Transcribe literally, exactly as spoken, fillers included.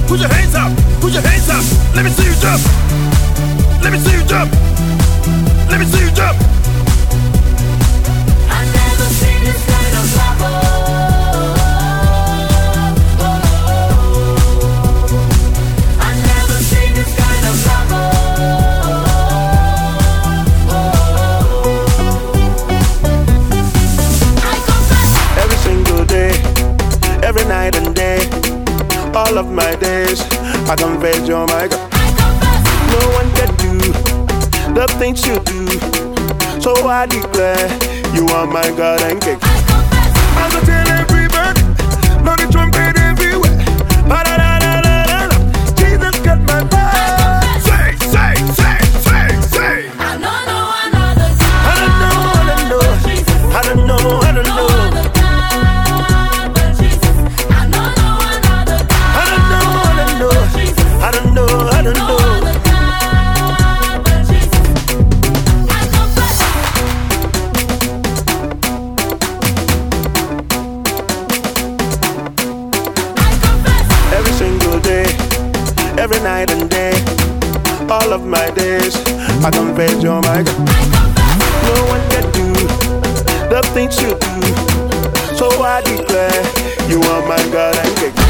Put your hands up, put your hands up. Let me see you jump. Let me see you jump. Let me see you jump. I never seen this kind of love. I never seen this kind of love. I confess. Every single day, every night and day, all of my days, I confess you're my girl. No one can do the things you do, so I declare you are my God and king. I go tell everybody, blow the trumpet everywhere. Ba-da-da-da-da-da. Jesus got my back. Say, say, say, say, say. I don't know another God. I don't know, I don't know, I don't know, I don't know. I don't know, I don't know. Every single day, every night and day, all of my days, I confess you're my God. No one can do the things you do, so I declare you are my God and king.